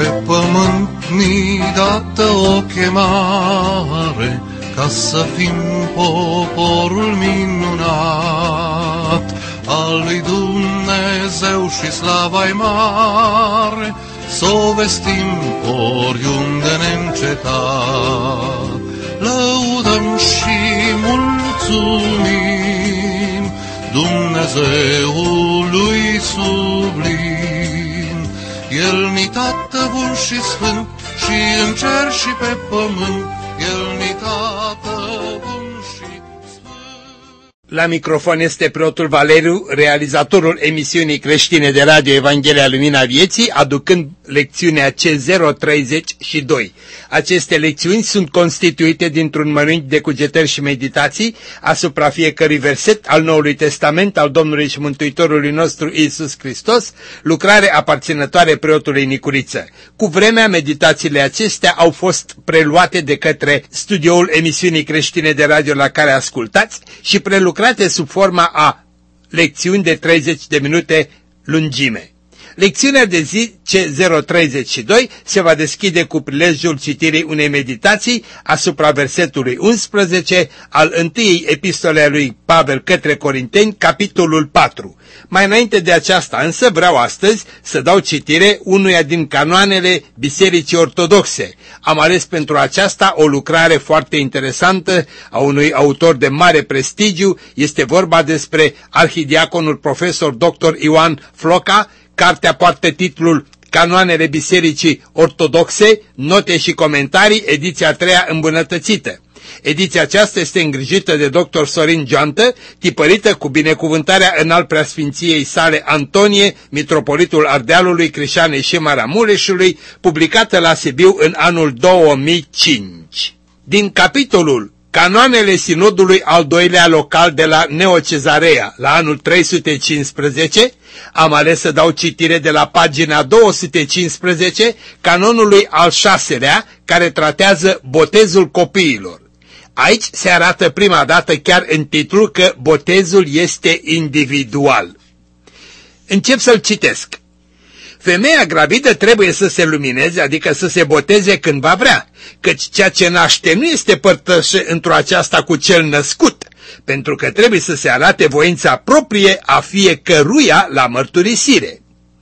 Pe pământ ni dată o chemare, ca să fim poporul minunat al lui Dumnezeu și slava-i mare, s-o vestim oriunde neîncetat. Lăudăm și mulțumim Dumnezeului sublim. El-ni Tată bun și sfânt, și în cer și pe pământ, El-ni Tată bun și sfânt. La microfon este preotul Valeriu, realizatorul emisiunii creștine de radio Evanghelia Lumina Vieții, aducând lecțiunea C032. Aceste lecțiuni sunt constituite dintr-un mănânc de cugetări și meditații asupra fiecărui verset al Noului Testament al Domnului și Mântuitorului nostru Iisus Hristos, lucrare aparținătoare preotului Nicuriță. Cu vremea, meditațiile acestea au fost preluate de către studioul emisiunii creștine de radio la care ascultați și prelucrate sub forma a lecțiuni de 30 de minute lungime. Lecțiunea de zi C032 se va deschide cu prilejul citirii unei meditații asupra versetului 11 al întâiei epistole a lui Pavel către Corinteni, capitolul 4. Mai înainte de aceasta însă vreau astăzi să dau citire unuia din canoanele Bisericii Ortodoxe. Am ales pentru aceasta o lucrare foarte interesantă a unui autor de mare prestigiu. Este vorba despre arhidiaconul profesor dr. Ioan Floca. Cartea poartă titlul Canoanele Bisericii Ortodoxe, note și comentarii, ediția 3-a îmbunătățită. Ediția aceasta este îngrijită de dr. Sorin Geantă, tipărită cu binecuvântarea înalt preasfinției sale Antonie, mitropolitul Ardealului, Crișanei și Maramureșului, publicată la Sibiu în anul 2005. Din capitolul Canoanele Sinodului al doilea local de la Neocezarea, la anul 315, am ales să dau citire de la pagina 215, canonului al 6-lea, care tratează botezul copiilor. Aici se arată prima dată chiar în titlu că botezul este individual. Încep să-l citesc. Femeia gravidă trebuie să se lumineze, adică să se boteze când va vrea, căci ceea ce naște nu este părtășă într-o aceasta cu cel născut, pentru că trebuie să se arate voința proprie a fiecăruia la mărturisire.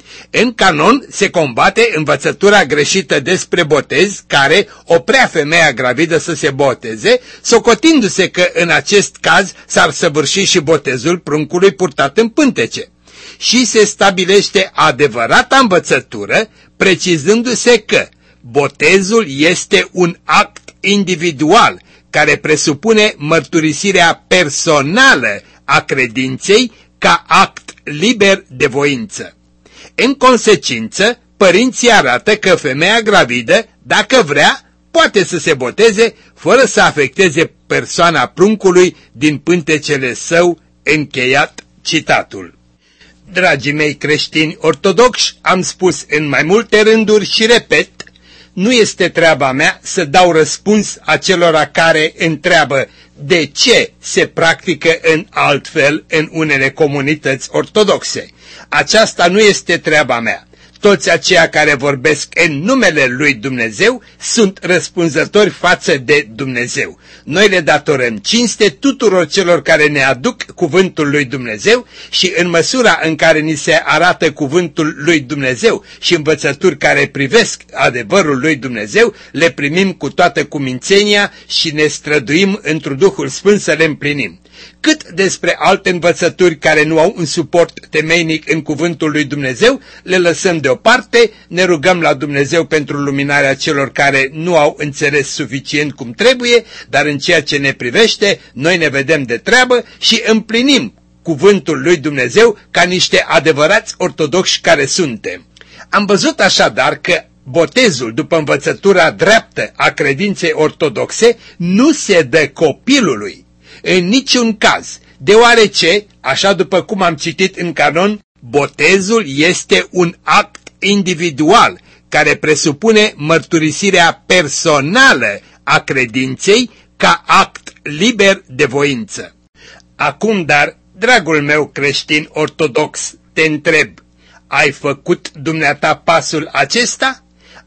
În canon se combate învățătura greșită despre botez care oprea femeia gravidă să se boteze, socotindu-se că în acest caz s-ar săvârși și botezul pruncului purtat în pântece. Și se stabilește adevărata învățătură, precizându-se că botezul este un act individual care presupune mărturisirea personală a credinței ca act liber de voință. În consecință, părinții arată că femeia gravidă, dacă vrea, poate să se boteze fără să afecteze persoana pruncului din pântecele său. Încheiat citatul. Dragii mei creștini ortodoxi, am spus în mai multe rânduri și repet, nu este treaba mea să dau răspuns acelora care întreabă de ce se practică în altfel în unele comunități ortodoxe. Aceasta nu este treaba mea. Toți aceia care vorbesc în numele lui Dumnezeu sunt răspunzători față de Dumnezeu. Noi le datorăm cinste tuturor celor care ne aduc cuvântul lui Dumnezeu și în măsura în care ni se arată cuvântul lui Dumnezeu și învățături care privesc adevărul lui Dumnezeu, le primim cu toată cumințenia și ne străduim într-un Duhul Sfânt să le împlinim. Cât despre alte învățături care nu au un suport temeinic în cuvântul lui Dumnezeu, le lăsăm deoparte, ne rugăm la Dumnezeu pentru luminarea celor care nu au înțeles suficient cum trebuie, dar în ceea ce ne privește, noi ne vedem de treabă și împlinim cuvântul lui Dumnezeu ca niște adevărați ortodoxi care suntem. Am văzut așadar că botezul, după învățătura dreaptă a credinței ortodoxe, nu se dă copilului. În niciun caz, deoarece, așa după cum am citit în canon, botezul este un act individual care presupune mărturisirea personală a credinței ca act liber de voință. Acum, dar, dragul meu creștin ortodox, te întreb, ai făcut dumneata pasul acesta?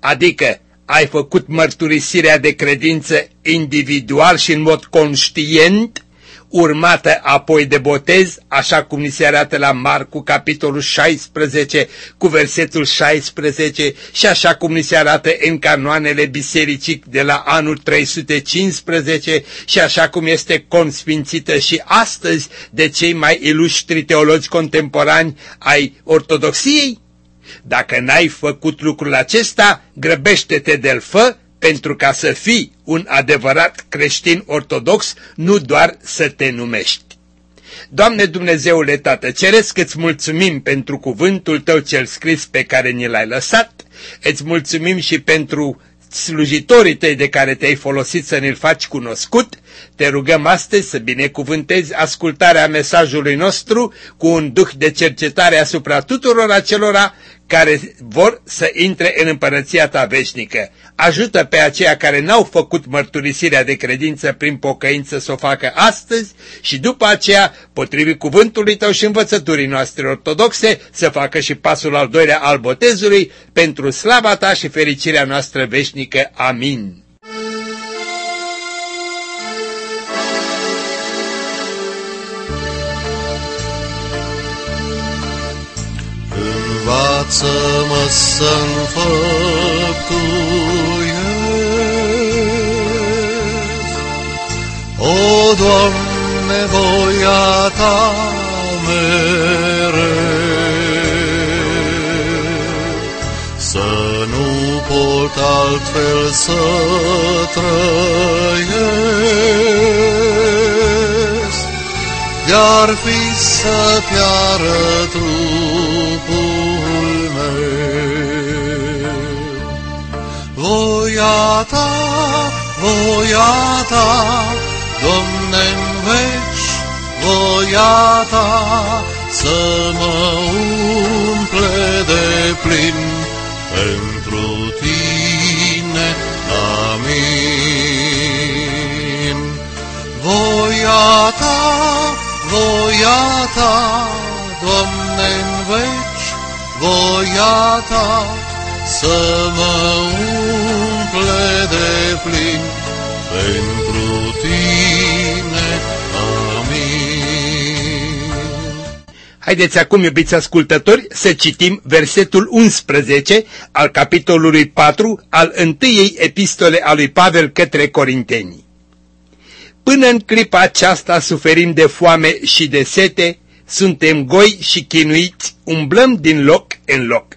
adică ai făcut mărturisirea de credință individual și în mod conștient, urmată apoi de botez, așa cum ni se arată la Marcu, capitolul 16, cu versetul 16, și așa cum ni se arată în canoanele bisericii de la anul 315 și așa cum este consfințită și astăzi de cei mai iluștri teologi contemporani ai ortodoxiei? Dacă n-ai făcut lucrul acesta, grăbește-te de-l fă, pentru ca să fii un adevărat creștin ortodox, nu doar să te numești. Doamne Dumnezeule Tată Ceresc, îți mulțumim pentru cuvântul Tău cel scris pe care ni l-ai lăsat, îți mulțumim și pentru slujitorii Tăi de care Te-ai folosit să ne-l faci cunoscut. Te rugăm astăzi să binecuvântezi ascultarea mesajului nostru cu un duh de cercetare asupra tuturor acelora care vor să intre în împărăția Ta veșnică. Ajută pe aceia care n-au făcut mărturisirea de credință prin pocăință să o facă astăzi și după aceea, potrivit cuvântului Tău și învățăturii noastre ortodoxe, să facă și pasul al doilea al botezului pentru slava Ta și fericirea noastră veșnică. Amin. Învață-mă să-mi făptuiesc, o Doamne, voia Ta mereu, să nu pot altfel să trăiesc, de-ar fi să piară trupul meu. Voia Ta, Doamne-n veci, voia Ta, să mă umple de plin pentru Tine. Amin. Voia Ta, Doamne-n veci, voia Ta, să mă umple de plin pentru Tine. Amin. Haideți acum, iubiți ascultători, să citim versetul 11 al capitolului 4 al întâiei epistole a lui Pavel către Corinteni. Până în clipa aceasta suferim de foame și de sete, suntem goi și chinuiți, umblăm din loc în loc.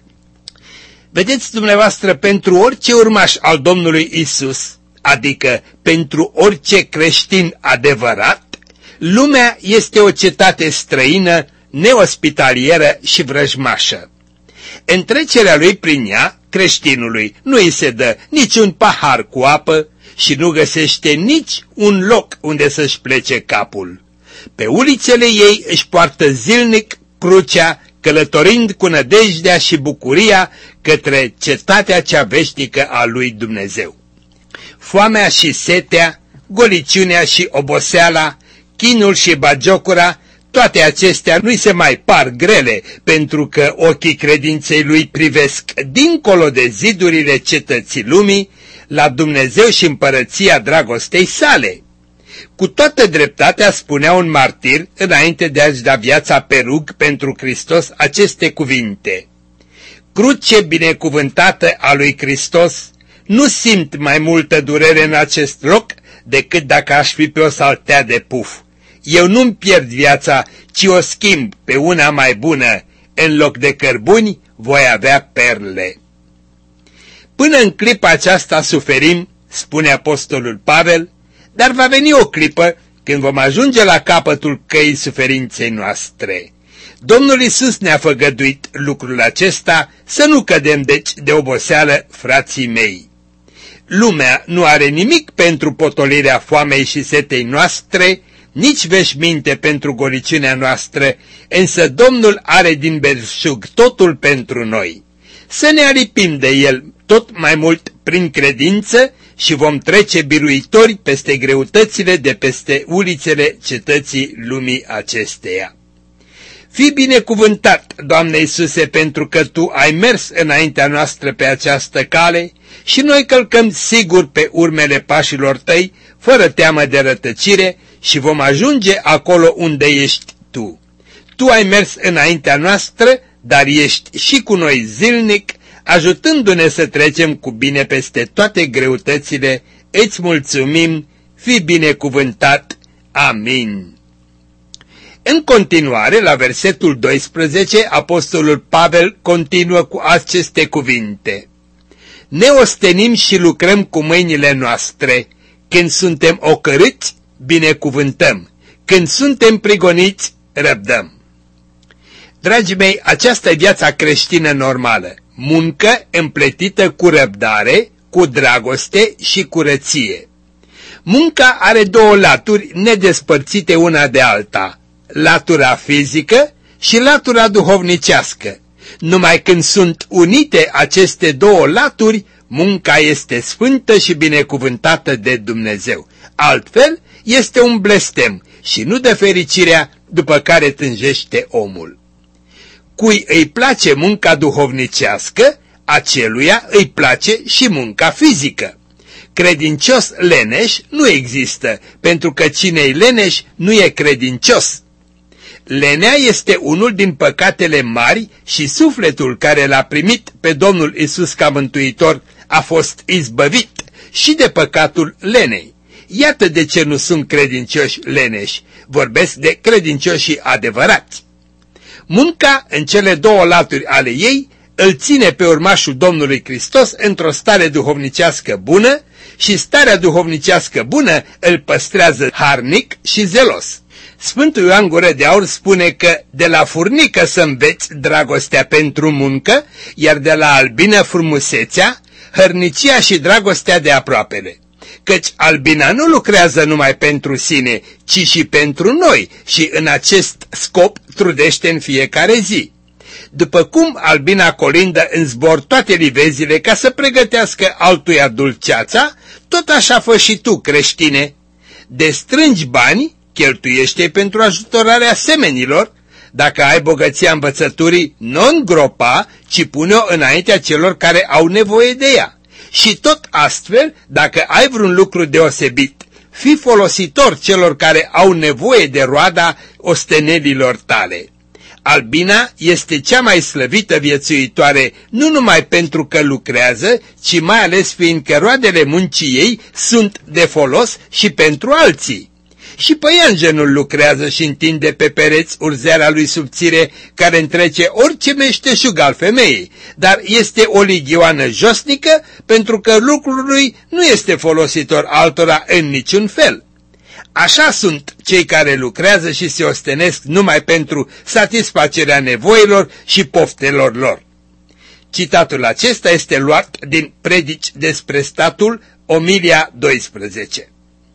Vedeți dumneavoastră, pentru orice urmaș al Domnului Isus, adică pentru orice creștin adevărat, lumea este o cetate străină, neospitalieră și vrăjmașă. În trecerea lui prin ea, creștinului nu îi se dă niciun pahar cu apă și nu găsește nici un loc unde să-și plece capul. Pe ulițele ei își poartă zilnic crucea, călătorind cu nădejdea și bucuria către cetatea cea veșnică a lui Dumnezeu. Foamea și setea, goliciunea și oboseala, chinul și bagiocura, toate acestea nu-i se mai par grele, pentru că ochii credinței lui privesc dincolo de zidurile cetății lumii, la Dumnezeu și împărăția dragostei sale. Cu toată dreptatea spunea un martir, înainte de a-și da viața pe rug pentru Hristos, aceste cuvinte: cruce binecuvântată a lui Hristos, nu simt mai multă durere în acest loc decât dacă aș fi pe o saltea de puf. Eu nu-mi pierd viața, ci o schimb pe una mai bună, în loc de cărbuni voi avea perle. Până în clipa aceasta suferim, spune apostolul Pavel, dar va veni o clipă când vom ajunge la capătul căii suferinței noastre. Domnul Iisus ne-a făgăduit lucrul acesta, să nu cădem deci de oboseală, frații mei. Lumea nu are nimic pentru potolirea foamei și setei noastre, nici veșminte pentru goliciunea noastră, însă Domnul are din belșug totul pentru noi. Să ne alipim de El tot mai mult prin credință și vom trece biruitori peste greutățile de peste ulițele cetății lumii acesteia. Fii binecuvântat, Doamne Iisuse, pentru că Tu ai mers înaintea noastră pe această cale și noi călcăm sigur pe urmele pașilor tăi, fără teamă de rătăcire, și vom ajunge acolo unde ești tu. Tu ai mers înaintea noastră, dar ești și cu noi zilnic, ajutându-ne să trecem cu bine peste toate greutățile. Îți mulțumim, fii binecuvântat. Amin. În continuare, la versetul 12, apostolul Pavel continuă cu aceste cuvinte: ne ostenim și lucrăm cu mâinile noastre. Când suntem ocărâți, binecuvântăm. Când suntem prigoniți, răbdăm. Dragii mei, aceasta e viața creștină normală. Muncă împletită cu răbdare, cu dragoste și curăție. Munca are două laturi nedespărțite una de alta: latura fizică și latura duhovnicească. Numai când sunt unite aceste două laturi, munca este sfântă și binecuvântată de Dumnezeu. Altfel, este un blestem și nu de fericirea după care tânjește omul. Cui îi place munca duhovnicească, aceluia îi place și munca fizică. Credincios leneș nu există, pentru că cine-i leneș nu e credincios. Lenea este unul din păcatele mari și sufletul care l-a primit pe Domnul Iisus ca mântuitor a fost izbăvit și de păcatul lenei. Iată de ce nu sunt credincioși leneși, vorbesc de credincioșii adevărați. Munca, în cele două laturi ale ei, îl ține pe urmașul Domnului Hristos într-o stare duhovnicească bună și starea duhovnicească bună îl păstrează harnic și zelos. Sfântul Ioan Gură de Aur spune că de la furnică să înveți dragostea pentru muncă, iar de la albină frumusețea, hărnicia și dragostea de aproapele. Căci albina nu lucrează numai pentru sine, ci și pentru noi și în acest scop trudește în fiecare zi. După cum albina colindă în zbor toate livezile ca să pregătească altuia dulceața, tot așa fă și tu, creștine. Destrângi bani, cheltuiește pentru ajutorarea semenilor. Dacă ai bogăția învățăturii, nu îngropa, ci pune-o înaintea celor care au nevoie de ea. Și tot astfel, dacă ai vreun lucru deosebit, fii folositor celor care au nevoie de roada ostenelilor tale. Albina este cea mai slăvită viețuitoare, nu numai pentru că lucrează, ci mai ales fiindcă roadele muncii ei sunt de folos și pentru alții. Și păianjenul lucrează și întinde pe pereți urzeara lui subțire, care întrece orice meșteșug al femeii, dar este o ligioană josnică, pentru că lucrul lui nu este folositor altora în niciun fel. Așa sunt cei care lucrează și se ostenesc numai pentru satisfacerea nevoilor și poftelor lor. Citatul acesta este luat din Predici despre statul, Omilia 12.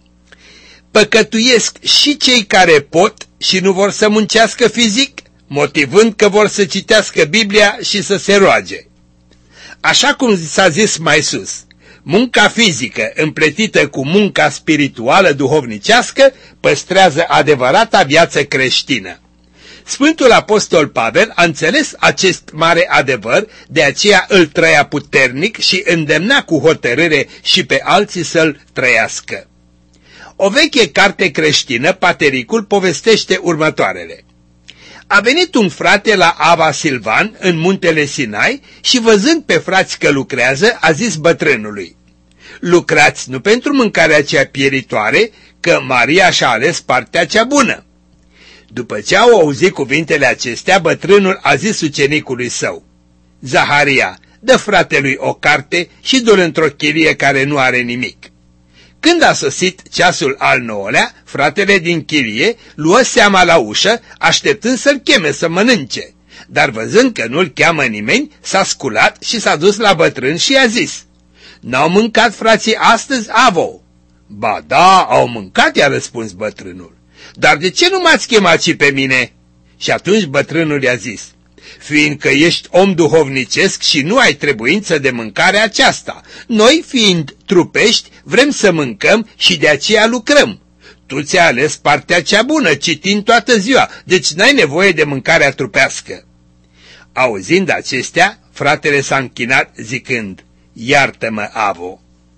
Păcătuiesc și cei care pot și nu vor să muncească fizic, motivând că vor să citească Biblia și să se roage. Așa cum s-a zis mai sus, munca fizică împletită cu munca spirituală duhovnicească păstrează adevărata viață creștină. Sfântul Apostol Pavel a înțeles acest mare adevăr, de aceea îl trăia puternic și îndemna cu hotărâre și pe alții să-l trăiască. O veche carte creștină, Patericul, povestește următoarele. A venit un frate la Ava Silvan, în muntele Sinai, și văzând pe frați că lucrează, a zis bătrânului: lucrați nu pentru mâncarea cea pieritoare, că Maria și-a ales partea cea bună. După ce au auzit cuvintele acestea, bătrânul a zis ucenicului său: Zaharia, dă fratelui o carte și du-l într-o chilie care nu are nimic. Când a sosit ceasul al 9-lea, fratele din chilie luă seama la ușă, așteptând să-l cheme să mănânce. Dar văzând că nu-l cheamă nimeni, s-a sculat și s-a dus la bătrân și i-a zis: N-au mâncat frații astăzi, avo? Ba da, au mâncat, i-a răspuns bătrânul. Dar de ce nu m-ați chemat și pe mine? Și atunci bătrânul i-a zis: fiindcă ești om duhovnicesc și nu ai trebuință de mâncare aceasta. Noi, fiind trupești, vrem să mâncăm și de aceea lucrăm. Tu ți-ai ales partea cea bună, citind toată ziua, deci n-ai nevoie de mâncarea trupească. Auzind acestea, fratele s-a închinat zicând: iartă-mă, Avo.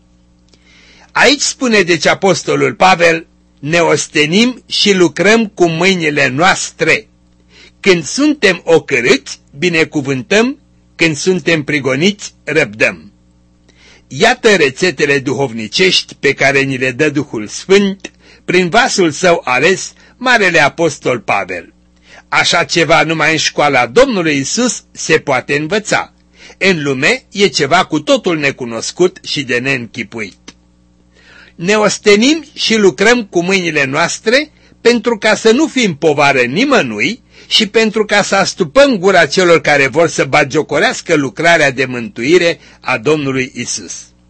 Aici spune deci apostolul Pavel, ne ostenim și lucrăm cu mâinile noastre. Când suntem ocărâți, binecuvântăm, când suntem prigoniți, răbdăm. Iată rețetele duhovnicești pe care ni le dă Duhul Sfânt prin vasul său ales, Marele Apostol Pavel. Așa ceva numai în școala Domnului Isus se poate învăța. În lume e ceva cu totul necunoscut și de neînchipuit. Ne ostenim și lucrăm cu mâinile noastre pentru ca să nu fim povară nimănui și pentru ca să astupăm gura celor care vor să bagiocorească lucrarea de mântuire a Domnului Isus.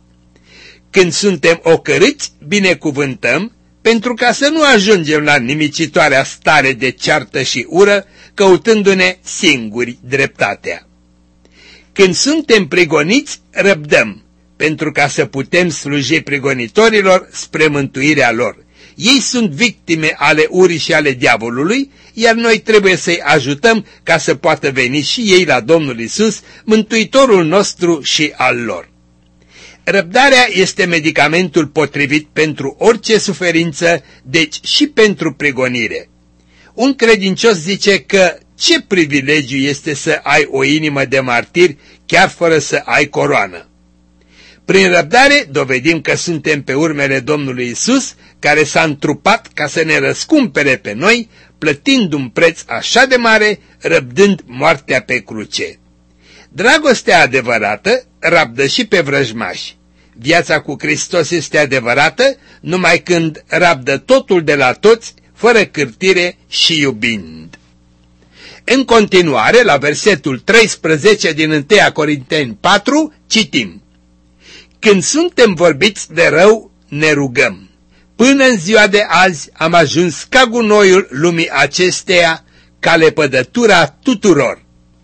Când suntem ocărâți, binecuvântăm, pentru ca să nu ajungem la nimicitoarea stare de ceartă și ură, căutându-ne singuri dreptatea. Când suntem prigoniți, răbdăm, pentru ca să putem sluji prigonitorilor spre mântuirea lor. Ei sunt victime ale urii și ale diavolului, iar noi trebuie să-i ajutăm ca să poată veni și ei la Domnul Isus, Mântuitorul nostru și al lor. Răbdarea este medicamentul potrivit pentru orice suferință, deci și pentru prigonire. Un credincios zice că ce privilegiu este să ai o inimă de martir chiar fără să ai coroană. Prin răbdare dovedim că suntem pe urmele Domnului Isus, care s-a întrupat ca să ne răscumpere pe noi, plătind un preț așa de mare, răbdând moartea pe cruce. Dragostea adevărată rabdă și pe vrăjmași. Viața cu Hristos este adevărată numai când rabdă totul de la toți, fără cârtire și iubind. În continuare, la versetul 13 din 1 Corinteni 4, citim: Când suntem vorbiți de rău, ne rugăm. Până în ziua de azi am ajuns ca gunoiul lumii acesteia, ca lepădătura tuturor.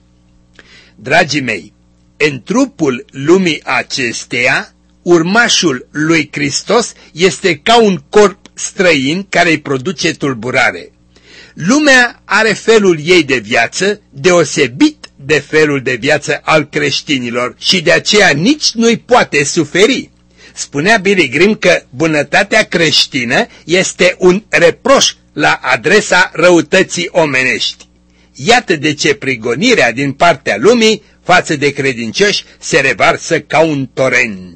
Dragii mei, în trupul lumii acesteia, urmașul lui Hristos este ca un corp străin care îi produce tulburare. Lumea are felul ei de viață, deosebit de felul de viață al creștinilor și de aceea nici nu-i poate suferi. Spunea Billy Graham că bunătatea creștină este un reproș la adresa răutății omenești. Iată de ce prigonirea din partea lumii față de credincioși se revarsă ca un torent.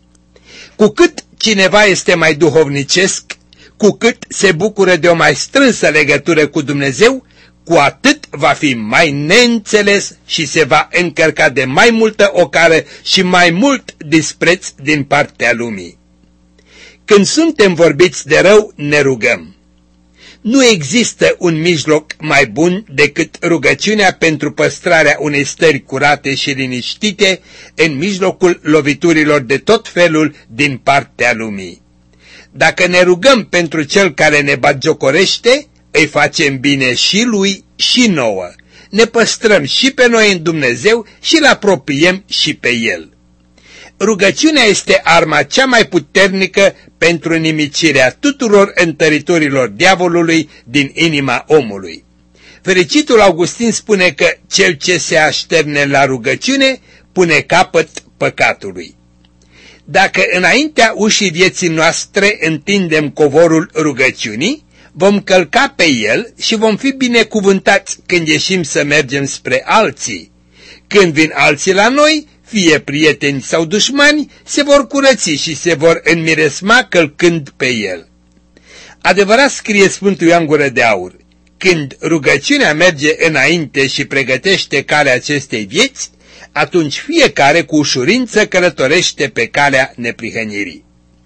Cu cât cineva este mai duhovnicesc, cu cât se bucură de o mai strânsă legătură cu Dumnezeu, cu atât va fi mai neînțeles și se va încărca de mai multă ocară și mai mult dispreț din partea lumii. Când suntem vorbiți de rău, ne rugăm. Nu există un mijloc mai bun decât rugăciunea pentru păstrarea unei stări curate și liniștite în mijlocul loviturilor de tot felul din partea lumii. Dacă ne rugăm pentru cel care ne bagiocorește, îi facem bine și lui și nouă. Ne păstrăm și pe noi în Dumnezeu și îl apropiem și pe El. Rugăciunea este arma cea mai puternică pentru nimicirea tuturor întăriturilor diavolului din inima omului. Fericitul Augustin spune că cel ce se așterne la rugăciune pune capăt păcatului. Dacă înaintea ușii vieții noastre întindem covorul rugăciunii, vom călca pe el și vom fi binecuvântați când ieșim să mergem spre alții. Când vin alții la noi, fie prieteni sau dușmani, se vor curăți și se vor înmiresma călcând pe el. Adevărat scrie Sfântul Ioan Gură de Aur, când rugăciunea merge înainte și pregătește calea acestei vieți, atunci fiecare cu ușurință călătorește pe calea neprihănirii.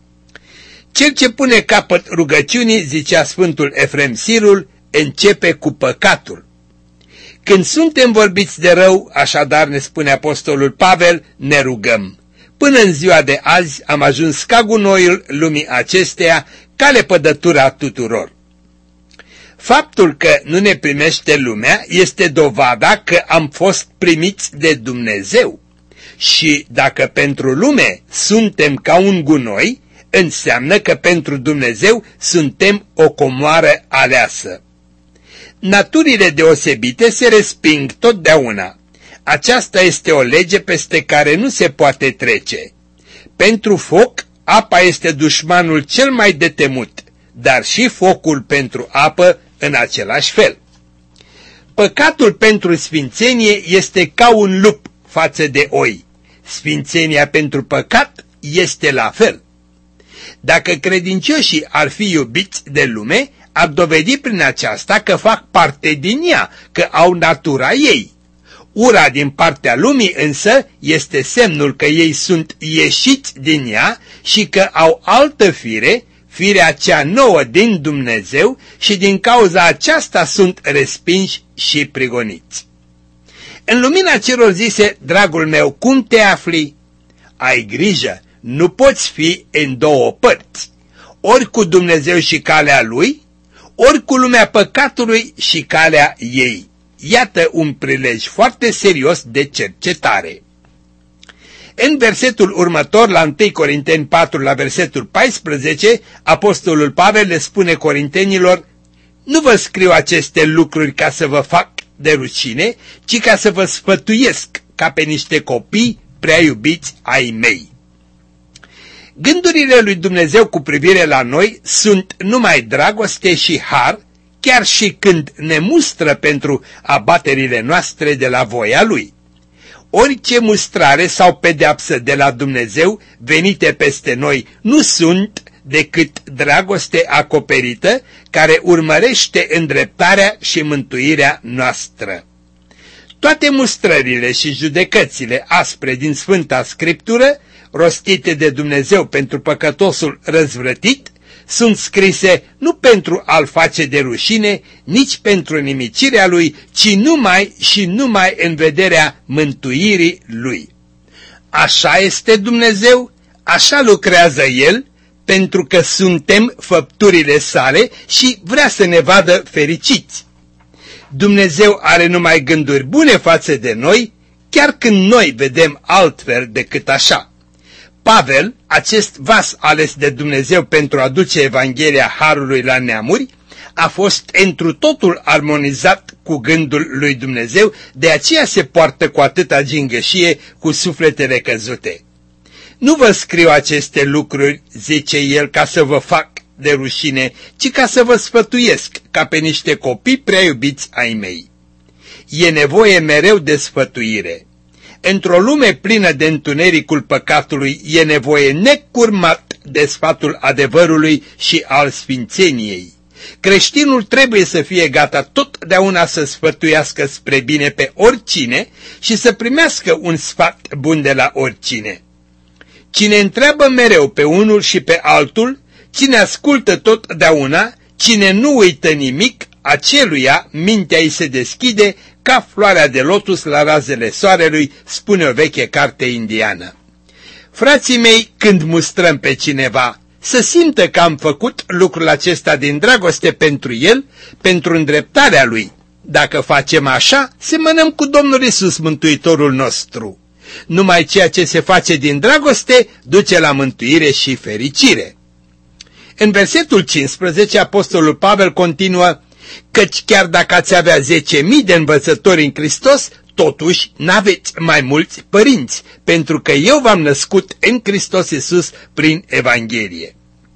Cel ce pune capăt rugăciunii, zicea Sfântul Efrem Sirul, începe cu păcatul. Când suntem vorbiți de rău, așadar ne spune apostolul Pavel, ne rugăm. Până în ziua de azi am ajuns ca gunoiul lumii acesteia, ca lepădătura tuturor. Faptul că nu ne primește lumea este dovada că am fost primiți de Dumnezeu. Și dacă pentru lume suntem ca un gunoi, înseamnă că pentru Dumnezeu suntem o comoară aleasă. Naturile deosebite se resping totdeauna. Aceasta este o lege peste care nu se poate trece. Pentru foc, apa este dușmanul cel mai de temut, dar și focul pentru apă în același fel. Păcatul pentru sfințenie este ca un lup față de oi. Sfințenia pentru păcat este la fel. Dacă credincioșii ar fi iubiți de lume, ar dovedi prin aceasta că fac parte din ea, că au natura ei. Ura din partea lumii însă este semnul că ei sunt ieșiți din ea și că au altă fire, firea cea nouă din Dumnezeu, și din cauza aceasta sunt respinși și prigoniți. În lumina celor zise, dragul meu, cum te afli? Ai grijă, nu poți fi în două părți, ori cu Dumnezeu și calea Lui, ori cu lumea păcatului și calea ei. Iată un prilej foarte serios de cercetare. În versetul următor, la 1 Corinteni 4, la versetul 14, apostolul Pavel le spune corintenilor: nu vă scriu aceste lucruri ca să vă fac de rușine, ci ca să vă sfătuiesc ca pe niște copii prea iubiți ai mei. Gândurile lui Dumnezeu cu privire la noi sunt numai dragoste și har, chiar și când ne mustră pentru abaterile noastre de la voia Lui. Orice mustrare sau pedeapsă de la Dumnezeu venite peste noi nu sunt decât dragoste acoperită care urmărește îndreptarea și mântuirea noastră. Toate mustrările și judecățile aspre din Sfânta Scriptură, rostite de Dumnezeu pentru păcătosul răzvrătit, sunt scrise nu pentru a-l face de rușine, nici pentru nimicirea lui, ci numai și numai în vederea mântuirii lui. Așa este Dumnezeu, așa lucrează El, pentru că suntem făpturile sale și vrea să ne vadă fericiți. Dumnezeu are numai gânduri bune față de noi, chiar când noi vedem altfel decât așa. Pavel, acest vas ales de Dumnezeu pentru a duce Evanghelia Harului la neamuri, a fost întru totul armonizat cu gândul lui Dumnezeu, de aceea se poartă cu atâta gingășie cu sufletele căzute. Nu vă scriu aceste lucruri, zice el, ca să vă fac de rușine, ci ca să vă sfătuiesc ca pe niște copii prea iubiți ai mei. E nevoie mereu de sfătuire. Într-o lume plină de întunericul păcatului e nevoie necurmat de sfatul adevărului și al sfințeniei. Creștinul trebuie să fie gata totdeauna să sfătuiască spre bine pe oricine și să primească un sfat bun de la oricine. Cine întreabă mereu pe unul și pe altul, cine ascultă totdeauna, cine nu uită nimic, aceluia mintea îi se deschide ca floarea de lotus la razele soarelui, spune o veche carte indiană. Frații mei, când mustrăm pe cineva, să simtă că am făcut lucrul acesta din dragoste pentru el, pentru îndreptarea lui. Dacă facem așa, semănăm cu Domnul Iisus, Mântuitorul nostru. Numai ceea ce se face din dragoste duce la mântuire și fericire. În versetul 15, apostolul Pavel continuă: căci chiar dacă ați avea 10.000 de învățători în Hristos, totuși n-aveți mai mulți părinți, pentru că eu v-am născut în Hristos Iisus prin Evanghelie.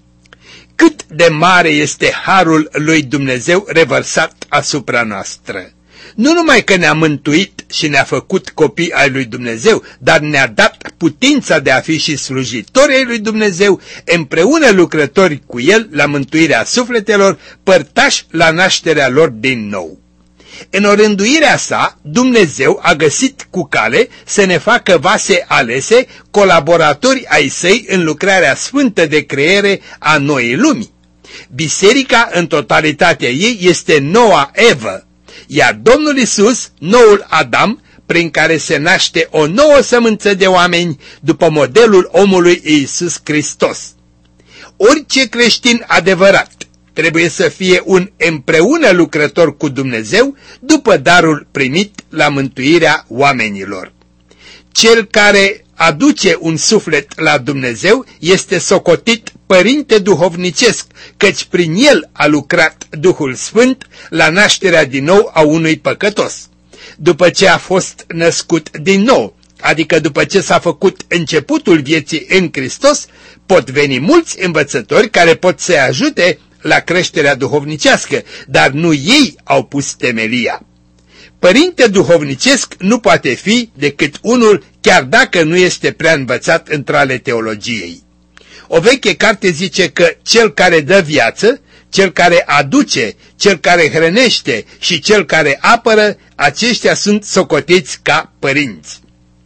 Cât de mare este harul lui Dumnezeu revărsat asupra noastră! Nu numai că ne-a mântuit și ne-a făcut copii ai lui Dumnezeu, dar ne-a dat putința de a fi și slujitori ai lui Dumnezeu, împreună lucrători cu El la mântuirea sufletelor, părtași la nașterea lor din nou. În orânduirea sa, Dumnezeu a găsit cu cale să ne facă vase alese, colaboratori ai săi în lucrarea sfântă de creere a noii lumi. Biserica în totalitatea ei este noua Evă, iar Domnul Iisus, noul Adam, prin care se naște o nouă sămânță de oameni după modelul omului Iisus Hristos. Orice creștin adevărat trebuie să fie un împreună lucrător cu Dumnezeu după darul primit la mântuirea oamenilor. Cel care aduce un suflet la Dumnezeu este socotit părinte duhovnicesc, căci prin el a lucrat Duhul Sfânt la nașterea din nou a unui păcătos. după ce a fost născut din nou, adică după ce s-a făcut începutul vieții în Hristos, pot veni mulți învățători care pot să-i ajute la creșterea duhovnicească, dar nu ei au pus temelia. Părinte duhovnicesc nu poate fi decât unul, chiar dacă nu este prea învățat într-ale teologiei. O veche carte zice că cel care dă viață, cel care aduce, cel care hrănește și cel care apără, aceștia sunt socotiți ca părinți.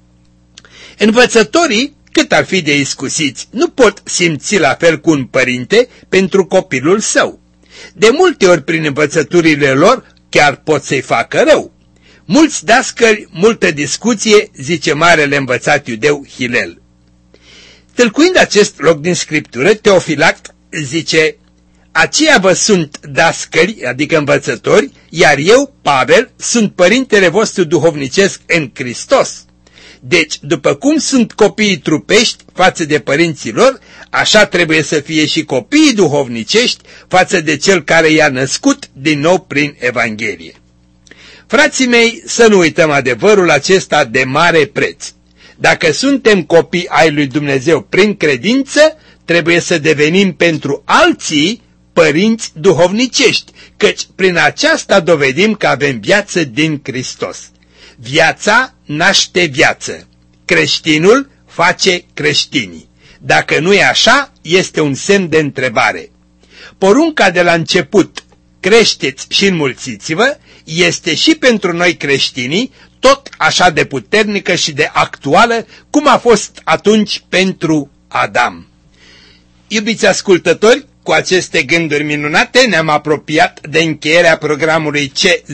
Învățătorii, cât ar fi de iscusiți, nu pot simți la fel cu un părinte pentru copilul său. De multe ori prin învățăturile lor chiar pot să-i facă rău. Mulți dascăli, multă discuție, zice marele învățat iudeu Hilel. Tâlcuind acest loc din Scriptură, Teofilact zice: aceia vă sunt dascăli, adică învățători, iar eu, Pavel, sunt părintele vostru duhovnicesc în Hristos. Deci, după cum sunt copiii trupești față de părinții lor, așa trebuie să fie și copiii duhovnicești față de cel care i-a născut din nou prin Evanghelie. Frații mei, să nu uităm adevărul acesta de mare preț. Dacă suntem copii ai lui Dumnezeu prin credință, trebuie să devenim pentru alții părinți duhovnicești, căci prin aceasta dovedim că avem viață din Hristos. Viața naște viață. Creștinul face creștinii. Dacă nu e așa, este un semn de întrebare. Porunca de la început, creșteți și înmulțiți-vă, este și pentru noi creștinii tot așa de puternică și de actuală cum a fost atunci pentru Adam. Iubiți ascultători, cu aceste gânduri minunate ne-am apropiat de încheierea programului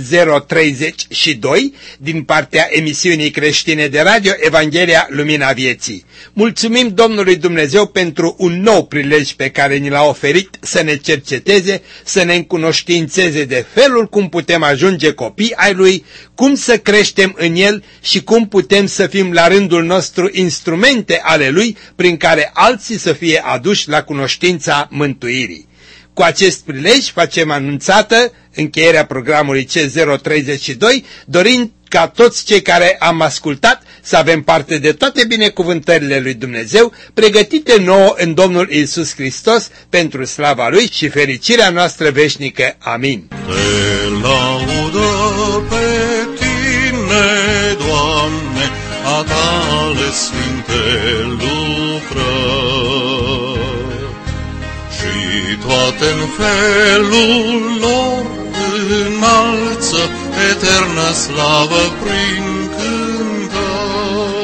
C032 din partea emisiunii creștine de radio Evanghelia Lumina Vieții. Mulțumim Domnului Dumnezeu pentru un nou prilej pe care ni l-a oferit să ne cerceteze, să ne încunoștințeze de felul cum putem ajunge copii ai Lui, cum să creștem în El și cum putem să fim la rândul nostru instrumente ale Lui prin care alții să fie aduși la cunoștința mântuirii. Cu acest prilej facem anunțată încheierea programului C032, dorind ca toți cei care am ascultat să avem parte de toate binecuvântările lui Dumnezeu, pregătite nouă în Domnul Iisus Hristos pentru slava Lui și fericirea noastră veșnică. Amin. Te laudă pe Tine, Doamne, a Tale sfinte lucrări, și toate-n felul lor înalță eternă slavă prin cântări.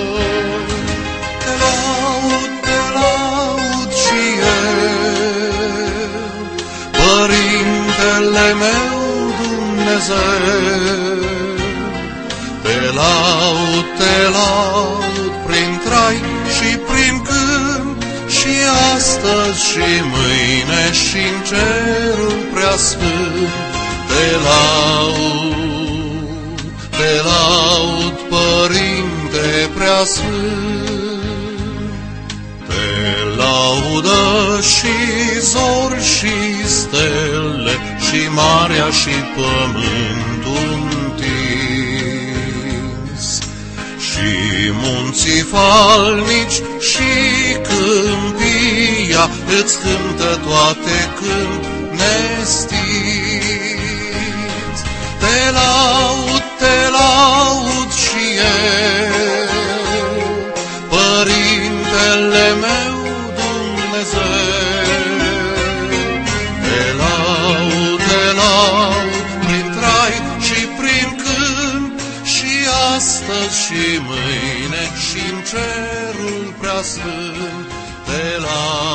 Te laud și eu, Părintele meu Dumnezeu. Te laud prin trai și prin cânt, și astăzi și mâine și-n cerul preasfânt. Te laud, Părinte preasfânt. Te laudă și zori și stele, și marea și pământul întins, și munții falnici și câmpia îți cântă toate când nestinți. Te laud și eu, Părintele meu Dumnezeu. Te laud prin trai și prin cânt, și astăzi și mâine și-n cerul preasfânt. Te laud.